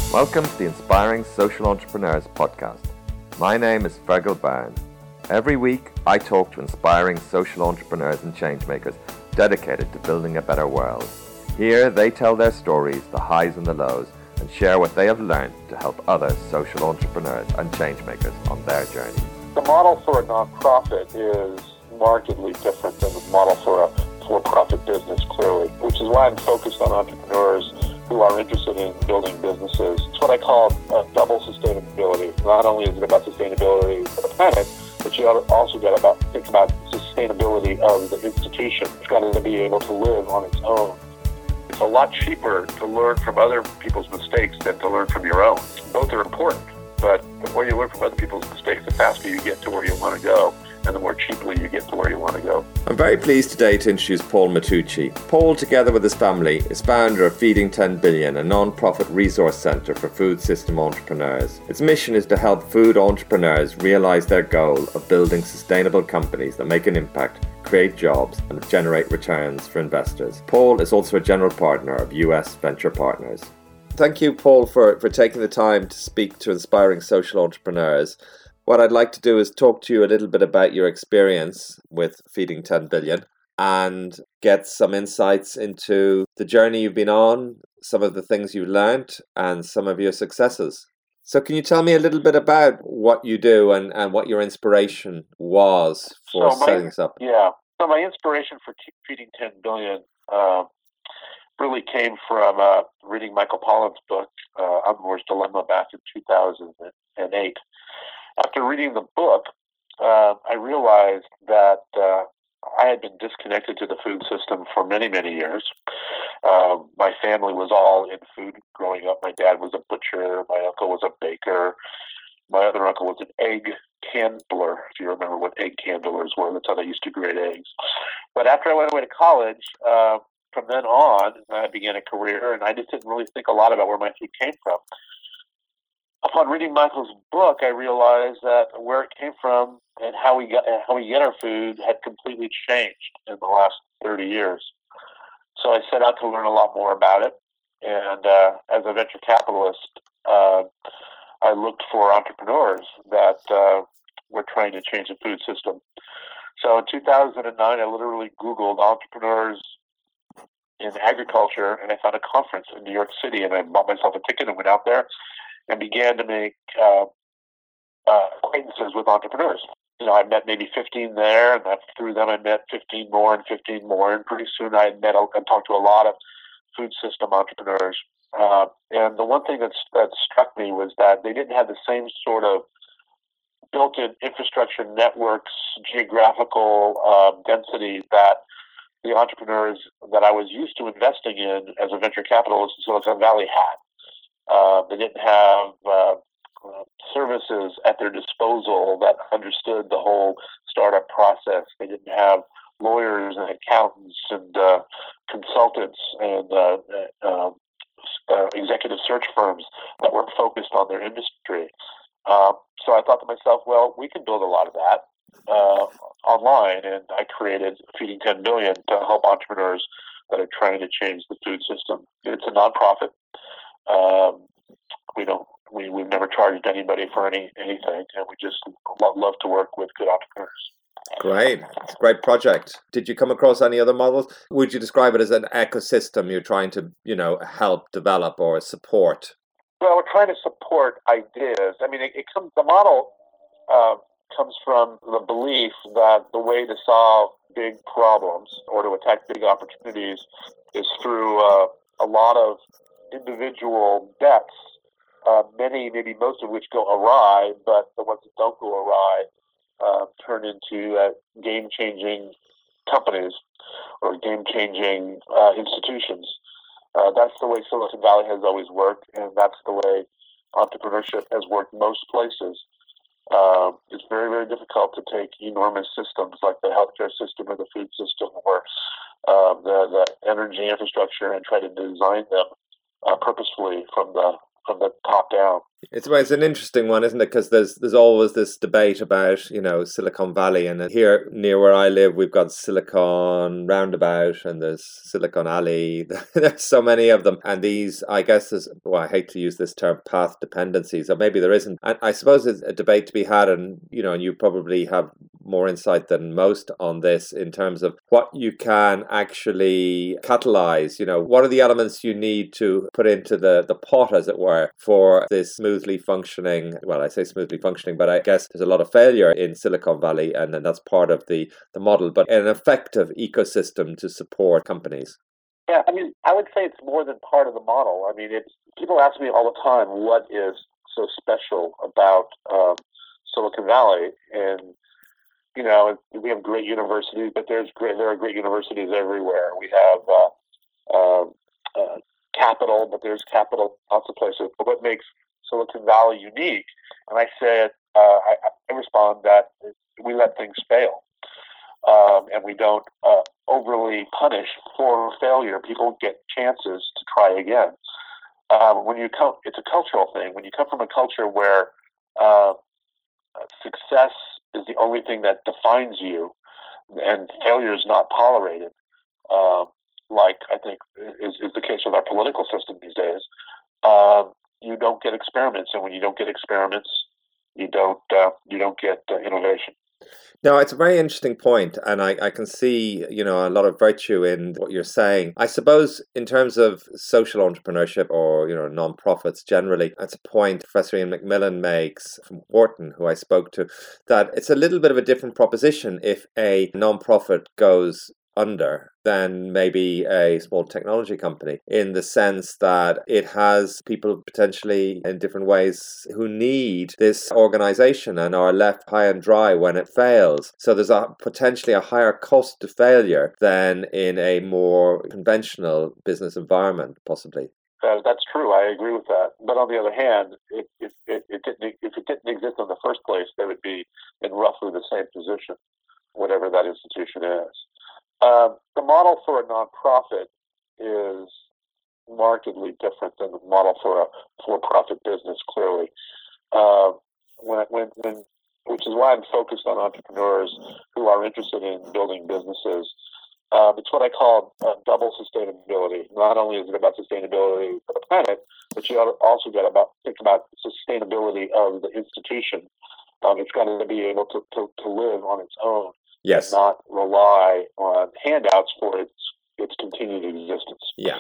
Welcome to the Inspiring Social Entrepreneurs podcast. My name is Fergal Byrne. Every week, I talk to inspiring social entrepreneurs and changemakers dedicated to building a better world. Here, they tell their stories, the highs and the lows, and share what they have learned to help other social entrepreneurs and changemakers on their journey. The model for a nonprofit is markedly different than the model for a for-profit business, clearly, which is why I'm focused on entrepreneurs who are interested in building businesses. It's what I call double sustainability. Not only is it about sustainability for the planet, but you also got to think about sustainability of the institution. It's got to be able to live on its own. It's a lot cheaper to learn from other people's mistakes than to learn from your own. Both are important, but the more you learn from other people's mistakes, the faster you get to where you want to go, and the more cheaply you get to where you want to go. I'm very pleased today to introduce Paul Matucci. Paul, together with his family, is founder of Feeding 10 Billion, a non-profit resource centre for food system entrepreneurs. Its mission is to help food entrepreneurs realise their goal of building sustainable companies that make an impact, create jobs, and generate returns for investors. Paul is also a general partner of US Venture Partners. Thank you, Paul, for taking the time to speak to inspiring social entrepreneurs. What I'd like to do is talk to you a little bit about your experience with Feeding 10 Billion and get some insights into the journey you've been on, some of the things you've learned, and some of your successes. So can you tell me a little bit about what you do and what your inspiration was for setting this up? Yeah. So my inspiration for Feeding 10 Billion really came from reading Michael Pollan's book, Omnivore's Dilemma, back in 2008. After reading the book, I realized that I had been disconnected to the food system for many, many years. My family was all in food growing up. My dad was a butcher. My uncle was a baker. My other uncle was an egg candler, if you remember what egg candlers were. That's how they used to grate eggs. But after I went away to college, from then on, I began a career, and I just didn't really think a lot about where my food came from. Upon reading Michael's book, I realized that where it came from and how we get our food had completely changed in the last 30 years. So I set out to learn a lot more about it. And as a venture capitalist, I looked for entrepreneurs that were trying to change the food system. So in 2009, I literally Googled entrepreneurs in agriculture, and I found a conference in New York City, and I bought myself a ticket and went out there and began to make acquaintances with entrepreneurs. I met maybe 15 there, and through them I met 15 more and 15 more, and pretty soon I met and talked to a lot of food system entrepreneurs. And the one thing that struck me was that they didn't have the same sort of built-in infrastructure networks, geographical density that the entrepreneurs that I was used to investing in as a venture capitalist in Silicon Valley had. They didn't have services at their disposal that understood the whole startup process. They didn't have lawyers and accountants and consultants and executive search firms that were focused on their industry. So I thought to myself, well, we can build a lot of that online, and I created Feeding 10 Billion to help entrepreneurs that are trying to change the food system. It's a nonprofit. We've never charged anybody for anything, and we just love to work with good entrepreneurs. Great. It's a great project. Did you come across any other models? Would you describe it as an ecosystem you're trying to, help develop or support? Well, we're trying to support ideas. I mean, the model comes from the belief that the way to solve big problems or to attack big opportunities is through a lot of individual bets, many, maybe most of which go awry, but the ones that don't go awry turn into game-changing companies or game-changing institutions. That's the way Silicon Valley has always worked, and that's the way entrepreneurship has worked most places. It's very, very difficult to take enormous systems like the healthcare system or the food system or the energy infrastructure and try to design them purposefully from the top down. It's an interesting one, isn't it? Because there's always this debate about Silicon Valley, and here near where I live, we've got Silicon Roundabout and there's Silicon Alley. There's so many of them, and these, I guess, I hate to use this term, path dependencies, or maybe there isn't. And I suppose it's a debate to be had, and you probably have more insight than most on this in terms of what you can actually catalyze. What are the elements you need to put into the pot, as it were, for this smoothly functioning, well, I say smoothly functioning, but I guess there's a lot of failure in Silicon Valley, and that's part of the model, but an effective ecosystem to support companies. Yeah, I would say it's more than part of the model. People ask me all the time, what is so special about Silicon Valley? And we have great universities, but there are great universities everywhere. We have capital, but there's capital lots of places. But what makes Silicon Valley unique? And I said, I respond that we let things fail, and we don't overly punish for failure. People get chances to try again. It's a cultural thing. When you come from a culture where success is the only thing that defines you, and failure is not tolerated, like I think is the case with our political system these days. You don't get experiments, and when you don't get experiments, you don't get innovation. No, it's a very interesting point, and I can see, a lot of virtue in what you're saying. I suppose in terms of social entrepreneurship or, non-profits generally, that's a point Professor Ian McMillan makes from Wharton, who I spoke to, that it's a little bit of a different proposition if a non-profit goes under than maybe a small technology company, in the sense that it has people potentially in different ways who need this organization and are left high and dry when it fails. So there's potentially a higher cost to failure than in a more conventional business environment, possibly. That's true. I agree with that. But on the other hand, if it didn't exist in the first place, they would be in roughly the same position, whatever that institution is. The model for a nonprofit is markedly different than the model for a for-profit business. Clearly, which is why I'm focused on entrepreneurs who are interested in building businesses. It's what I call double sustainability. Not only is it about sustainability for the planet, but you also got to think about sustainability of the institution. It's got to be able to live on its own. Yes. And not rely on handouts for its continued existence. Yeah.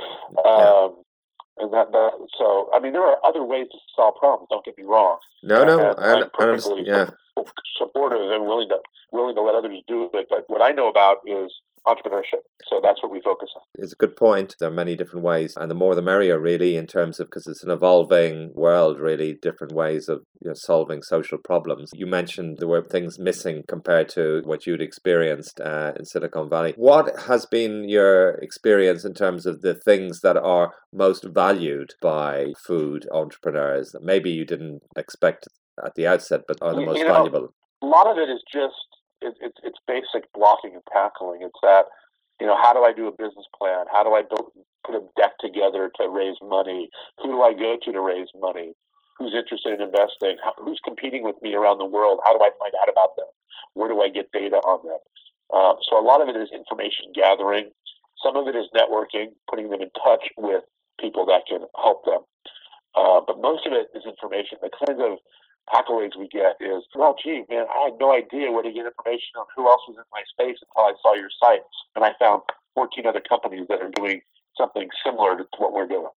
And so there are other ways to solve problems. Don't get me wrong. No, I'm perfectly supportive and willing to let others do it. But what I know about is entrepreneurship. So that's what we focus on. It's a good point. There are many different ways, and the more the merrier, really, in terms of, because it's an evolving world, really, different ways of solving social problems. You mentioned there were things missing compared to what you'd experienced in Silicon Valley. What has been your experience in terms of the things that are most valued by food entrepreneurs that maybe you didn't expect at the outset, but are the most valuable? A lot of it is just it's basic blocking and tackling. It's that, how do I do a business plan? How do I put a deck together to raise money? Who do I go to raise money? Who's interested in investing? Who's competing with me around the world? How do I find out about them? Where do I get data on them? So a lot of it is information gathering. Some of it is networking, putting them in touch with people that can help them. But most of it is information. The kinds of accolades we get is, well, gee, man, I had no idea where to get information on who else was in my space until I saw your site. And I found 14 other companies that are doing something similar to what we're doing.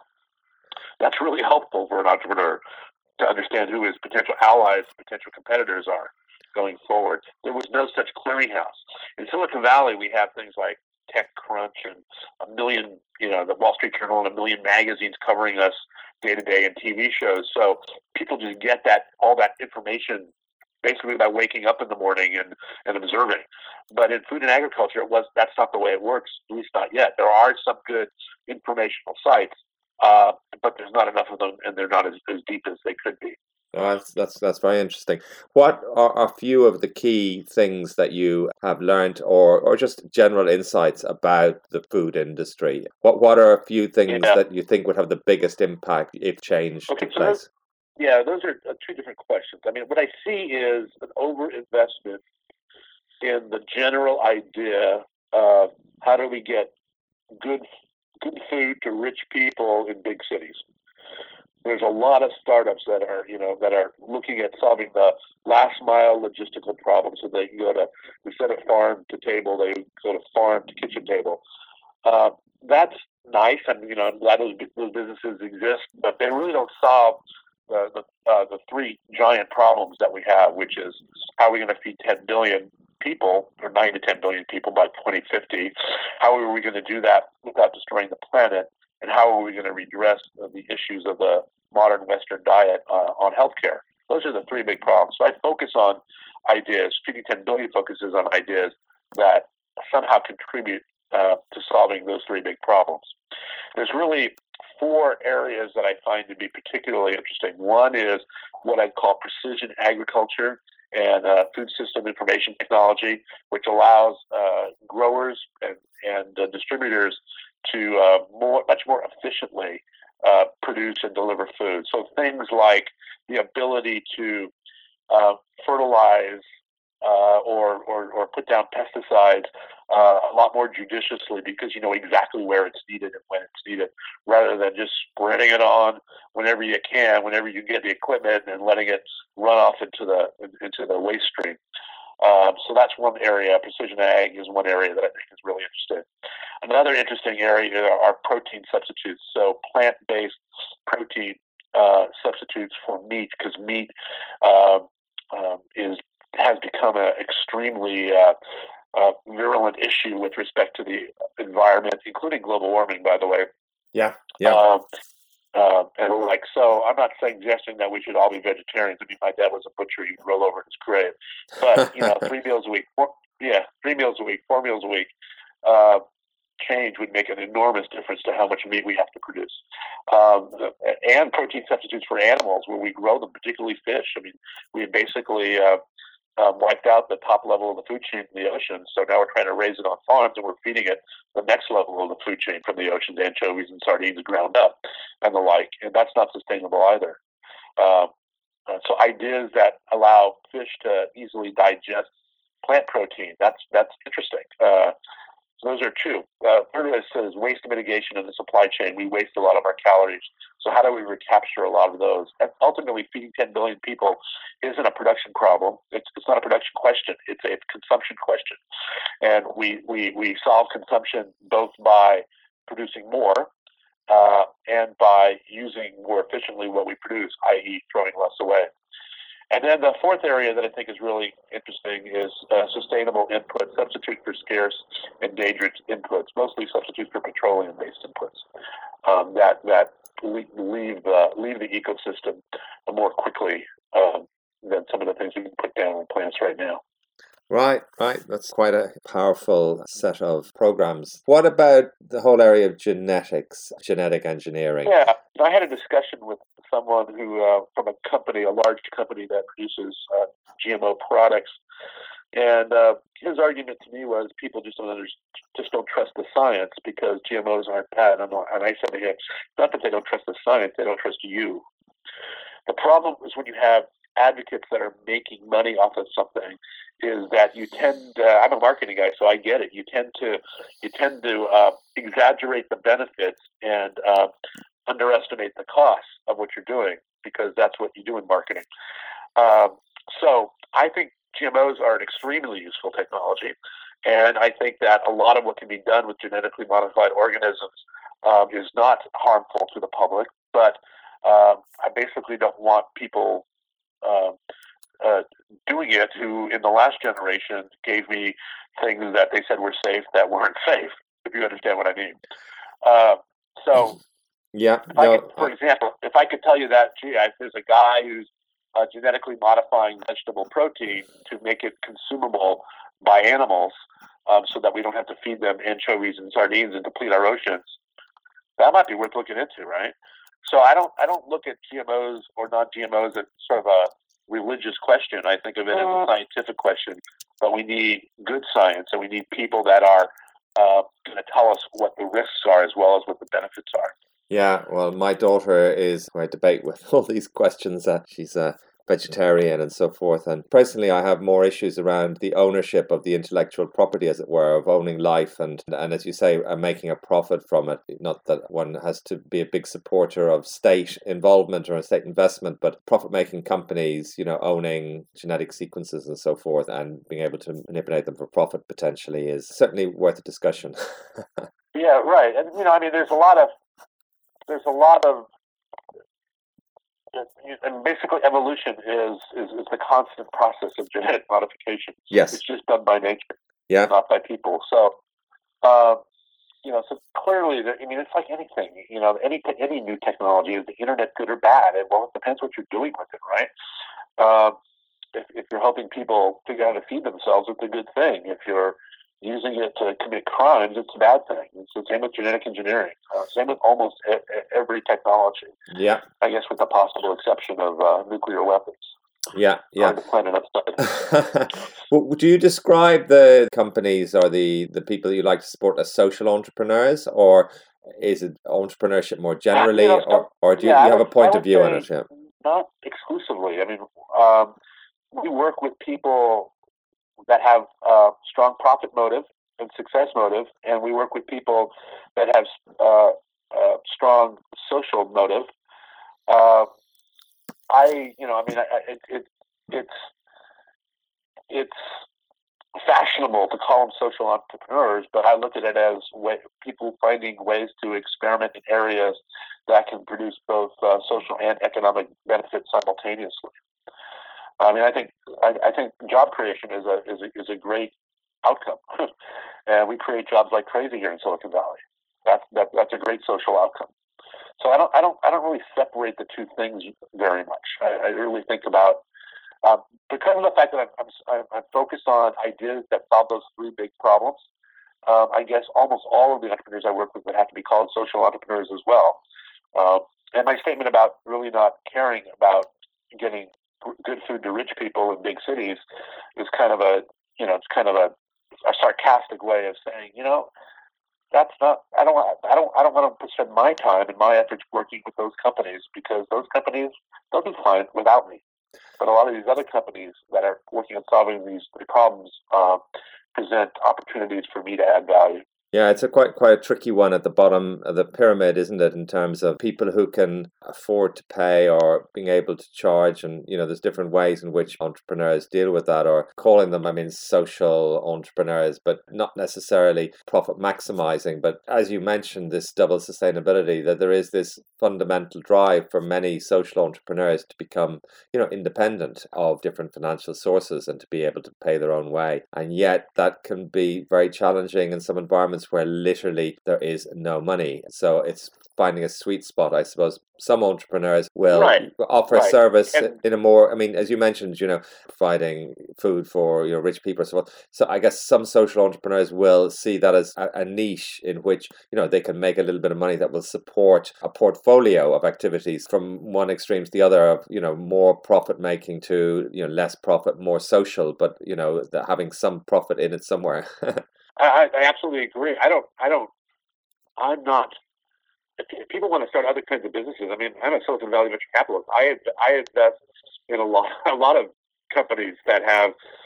That's really helpful for an entrepreneur to understand who his potential allies, potential competitors are going forward. There was no such clearinghouse. In Silicon Valley, we have things like TechCrunch and a million, the Wall Street Journal and a million magazines covering us day to day and TV shows. So people just get all that information basically by waking up in the morning and observing. But in food and agriculture, that's not the way it works, at least not yet. There are some good informational sites, but there's not enough of them, and they're not as deep as they could be. Oh, that's very interesting. What are a few of the key things that you have learned, or just general insights about the food industry? What are a few things that you think would have the biggest impact if change took place? Yeah, those are two different questions. I mean, what I see is an overinvestment in the general idea of how do we get good good food to rich people in big cities. There's a lot of startups that are looking at solving the last mile logistical problem, so they can go to, instead of farm to table, they go to farm to kitchen table. That's nice, and I'm glad those businesses exist, but they really don't solve the three giant problems that we have, which is how are we going to feed 10 billion people, or 9 to 10 billion people by 2050? How are we going to do that without destroying the planet? And how are we going to redress the issues of the modern Western diet on healthcare? Those are the three big problems. So I focus on ideas. Feeding 10 billion focuses on ideas that somehow contribute to solving those three big problems. There's really four areas that I find to be particularly interesting. One is what I call precision agriculture and food system information technology, which allows growers and distributors to much more efficiently produce and deliver food. So things like the ability to fertilize or put down pesticides a lot more judiciously, because you know exactly where it's needed and when it's needed, rather than just spreading it on whenever you can, whenever you get the equipment, and letting it run off into the waste stream. So that's one area. Precision ag is one area that I think is really interesting. Another interesting area are protein substitutes. So plant-based protein substitutes for meat, because meat has become an extremely virulent issue with respect to the environment, including global warming, by the way. Yeah. And so I'm not suggesting that we should all be vegetarians. I mean, my dad was a butcher; he'd roll over in his grave. But 3 meals a week, 4 meals a week, change would make an enormous difference to how much meat we have to produce. And protein substitutes for animals, where we grow them, particularly fish. I mean, we basically wiped out the top level of the food chain in the ocean. So now we're trying to raise it on farms, and we're feeding it the next level of the food chain from the oceans, anchovies and sardines ground up and the like. And that's not sustainable either. So ideas that allow fish to easily digest plant protein, that's interesting. So those are two. Third is waste mitigation in the supply chain. We waste a lot of our calories. So how do we recapture a lot of those? And ultimately, feeding 10 billion people isn't a production problem. It's not a production question. It's a consumption question. And we solve consumption both by producing more and by using more efficiently what we produce, i.e. throwing less away. And then the fourth area that I think is really interesting is sustainable input, substitute for scarce, endangered inputs, mostly substitutes for petroleum-based inputs that leave the ecosystem more quickly than some of the things we can put down on plants right now. Right. That's quite a powerful set of programs. What about the whole area of genetics, genetic engineering? Yeah, I had a discussion with someone who, from a large company that produces GMO products, and his argument to me was people just don't trust the science because GMOs aren't bad. And I said to him, not that they don't trust the science, they don't trust you. The problem is when you have advocates that are making money off of something, is that you tend I'm a marketing guy, so I get it. You tend to exaggerate the benefits and underestimate the costs of what you're doing, because that's what you do in marketing. So I think GMOs are an extremely useful technology, and I think that a lot of what can be done with genetically modified organisms is not harmful to the public, but I basically don't want people doing it who in the last generation gave me things that they said were safe that weren't safe, if you understand what I mean. For example, if I could tell you that, there's a guy who's genetically modifying vegetable protein to make it consumable by animals, so that we don't have to feed them anchovies and sardines and deplete our oceans, that might be worth looking into, right? So I don't look at GMOs or non-GMOs as sort of a religious question. I think of it as a scientific question. But we need good science, and we need people that are going to tell us what the risks are as well as what the benefits are. Yeah, well, my daughter is who I debate with all these questions. She's a vegetarian and so forth. And personally, I have more issues around the ownership of the intellectual property, as it were, of owning life and as you say, making a profit from it. Not that one has to be a big supporter of state involvement or state investment, but profit-making companies, owning genetic sequences and so forth and being able to manipulate them for profit potentially is certainly worth a discussion. Yeah, right. And I mean, there's a lot of and basically evolution is the constant process of genetic modification. Yes. It's just done by nature, Yeah. not by people. So, uh, so clearly, I mean, it's like anything. Any new technology, is the internet good or bad? Well, it depends what you're doing with it, right? If you're helping people figure out how to feed themselves, it's a good thing. If you're using it to commit crimes, it's a bad thing. It's the same with genetic engineering. Same with almost every technology. Yeah. I guess with the possible exception of nuclear weapons. Yeah. On the planet outside. Well, do you describe the companies or the people you like to support as social entrepreneurs, or is it entrepreneurship more generally, or do you have a point of view on it? Yeah. Not exclusively. I mean, we work with people that have strong profit motive and success motive, and we work with people that have strong social motive. It's fashionable to call them social entrepreneurs, but I look at it as people finding ways to experiment in areas that can produce both social and economic benefits simultaneously. I mean, I think job creation is a great outcome, and we create jobs like crazy here in Silicon Valley. That's a great social outcome. So I don't really separate the two things very much. I really think about because of the fact that I'm focused on ideas that solve those three big problems. I guess almost all of the entrepreneurs I work with would have to be called social entrepreneurs as well. And my statement about really not caring about getting good food to rich people in big cities is kind of a sarcastic way of saying, that's not. I don't want to spend my time and my efforts working with those companies because those companies they'll be fine without me. But a lot of these other companies that are working on solving these problems present opportunities for me to add value. Yeah, it's quite a tricky one at the bottom of the pyramid, isn't it, in terms of people who can afford to pay or being able to charge. And, there's different ways in which entrepreneurs deal with that, or calling them, social entrepreneurs, but not necessarily profit maximizing. But as you mentioned, this double sustainability, that there is this fundamental drive for many social entrepreneurs to become, independent of different financial sources and to be able to pay their own way. And yet that can be very challenging in some environments where literally there is no money. So it's finding a sweet spot, I suppose. Some entrepreneurs will offer a service in a more, as you mentioned, providing food for rich people. So I guess some social entrepreneurs will see that as a niche in which they can make a little bit of money that will support a portfolio of activities from one extreme to the other of more profit making to less profit, more social, but having some profit in it somewhere. I absolutely agree. I'm not. If people want to start other kinds of businesses, I'm a Silicon Valley venture capitalist. I invest in a lot of companies that have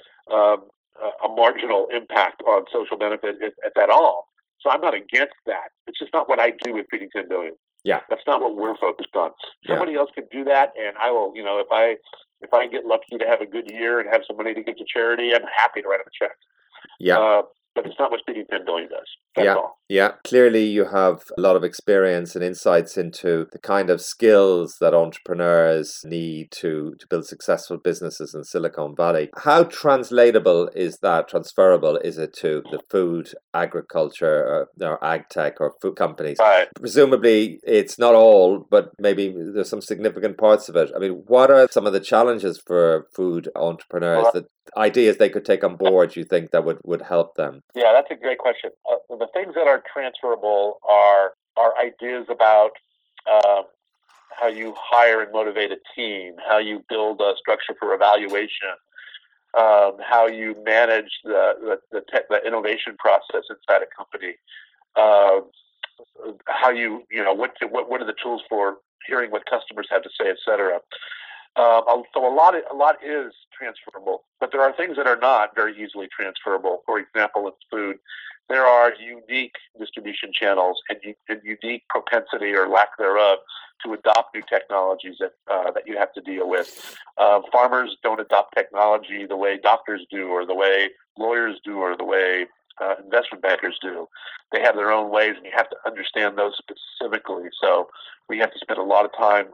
a marginal impact on social benefit, if at all. So I'm not against that. It's just not what I do with Feeding 10 Billion. Yeah, that's not what we're focused on. Somebody else can do that, and I will. If I get lucky to have a good year and have some money to give to charity, I'm happy to write them a check. Yeah. But it's not what Feeding 10 Billion does. That's all. Yeah. Clearly, you have a lot of experience and insights into the kind of skills that entrepreneurs need to build successful businesses in Silicon Valley. How transferable is it to the food, agriculture, or ag tech or food companies? Right. Presumably, it's not all, but maybe there's some significant parts of it. What are some of the challenges for food entrepreneurs that ideas they could take on board, you think, that would help them? Yeah, that's a great question. The things that are transferable are ideas about how you hire and motivate a team, how you build a structure for evaluation, how you manage the innovation process inside a company, how what are the tools for hearing what customers have to say, et cetera. So a lot is transferable, but there are things that are not very easily transferable. For example, in food, there are unique distribution channels and unique propensity or lack thereof to adopt new technologies that you have to deal with. Farmers don't adopt technology the way doctors do, or the way lawyers do, or the way investment bankers do. They have their own ways, and you have to understand those specifically. So we have to spend a lot of time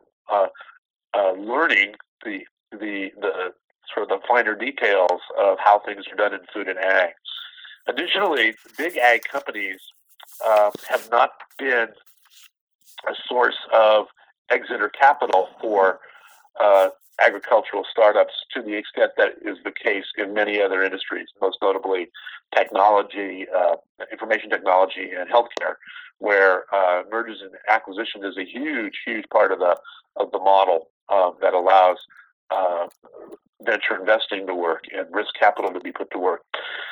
learning the sort of the finer details of how things are done in food and ag. Additionally, big ag companies have not been a source of exit or capital for agricultural startups to the extent that is the case in many other industries, most notably technology, information technology, and healthcare, where mergers and acquisitions is a huge part of the model that allows venture investing to work and risk capital to be put to work.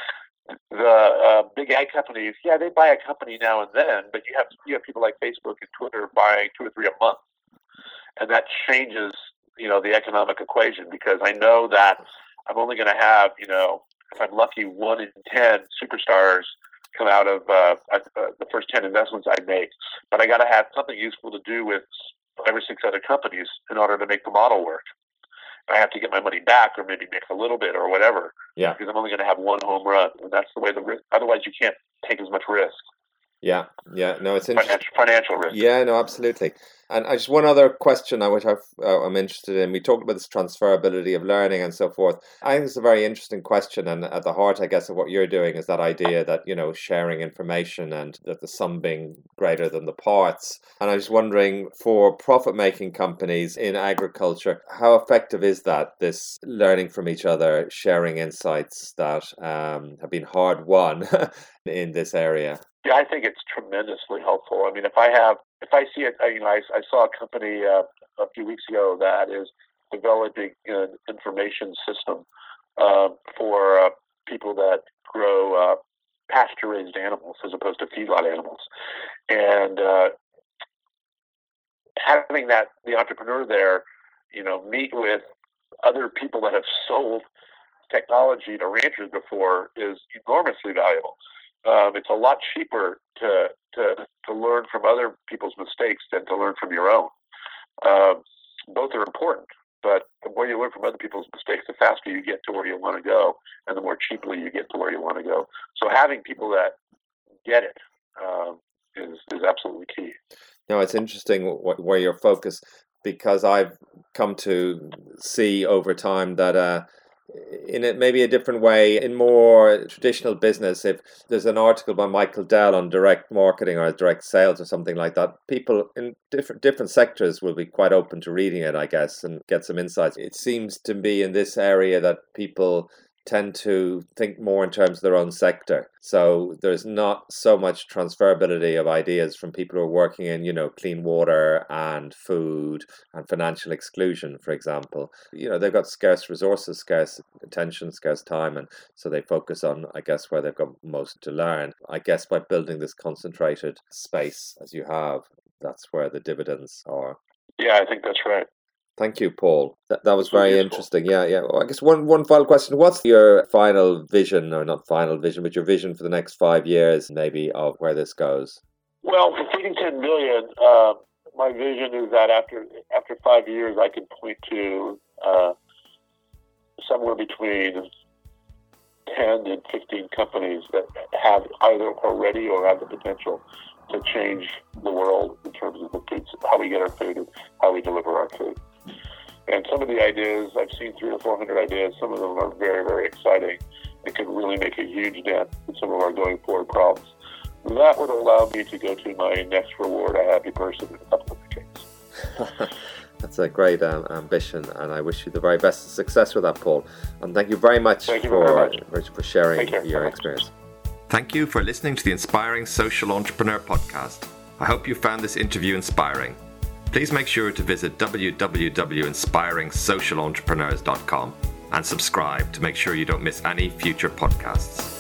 The big ag companies, they buy a company now and then, but you have people like Facebook and Twitter buying 2 or 3 a month, and that changes the economic equation, because I know that I'm only going to have if I'm lucky 1 in 10 superstars come out of the first 10 investments I make, but I got to have something useful to do with 5 or 6 other companies in order to make the model work. I have to get my money back, or maybe make a little bit, or whatever. Yeah. Because I'm only going to have 1 home run, and that's the way the risk. Otherwise, you can't take as much risk. Yeah. No, it's interesting. Financial risk. Yeah, no, absolutely. And I just one other question which I'm interested in. We talked about this transferability of learning and so forth. I think it's a very interesting question, and at the heart, I guess, of what you're doing is that idea that sharing information and that the sum being greater than the parts. And I was wondering, for profit-making companies in agriculture, how effective is that? This learning from each other, sharing insights that have been hard won in this area. Yeah, I think it's tremendously helpful. I mean, if I see it, I saw a company a few weeks ago that is developing an information system for people that grow pasture-raised animals as opposed to feedlot animals, and having the entrepreneur there, meet with other people that have sold technology to ranchers before is enormously valuable. It's a lot cheaper to learn from other people's mistakes than to learn from your own. Both are important, but the more you learn from other people's mistakes, the faster you get to where you want to go, and the more cheaply you get to where you want to go. So having people that get it is absolutely key. No, it's interesting where you're focused, because I've come to see over time that in maybe a different way, in more traditional business, if there's an article by Michael Dell on direct marketing or direct sales or something like that, people in different sectors will be quite open to reading it, I guess, and get some insights. It seems to be in this area that people tend to think more in terms of their own sector. So there's not so much transferability of ideas from people who are working in, clean water and food and financial exclusion, for example. They've got scarce resources, scarce attention, scarce time, and so they focus on, I guess, where they've got most to learn. I guess by building this concentrated space as you have, that's where the dividends are. Yeah, I think that's right. Thank you, Paul. That was very interesting. Yeah. Well, I guess one final question. What's your final vision, or not final vision, but your vision for the next 5 years, maybe, of where this goes? Well, for Feeding 10 Billion, my vision is that after 5 years, I can point to somewhere between 10 and 15 companies that have either already or have the potential to change the world in terms of the food, how we get our food and how we deliver our food. And some of the ideas, I've seen 300 or 400 ideas. Some of them are very, very exciting and could really make a huge dent in some of our going forward problems. That would allow me to go to my next reward, a happy person, in a couple of decades. That's a great ambition, and I wish you the very best of success with that, Paul. And thank you very much for sharing your experience. Thank you for listening to the Inspiring Social Entrepreneur podcast. I hope you found this interview inspiring. Please make sure to visit www.inspiringsocialentrepreneurs.com and subscribe to make sure you don't miss any future podcasts.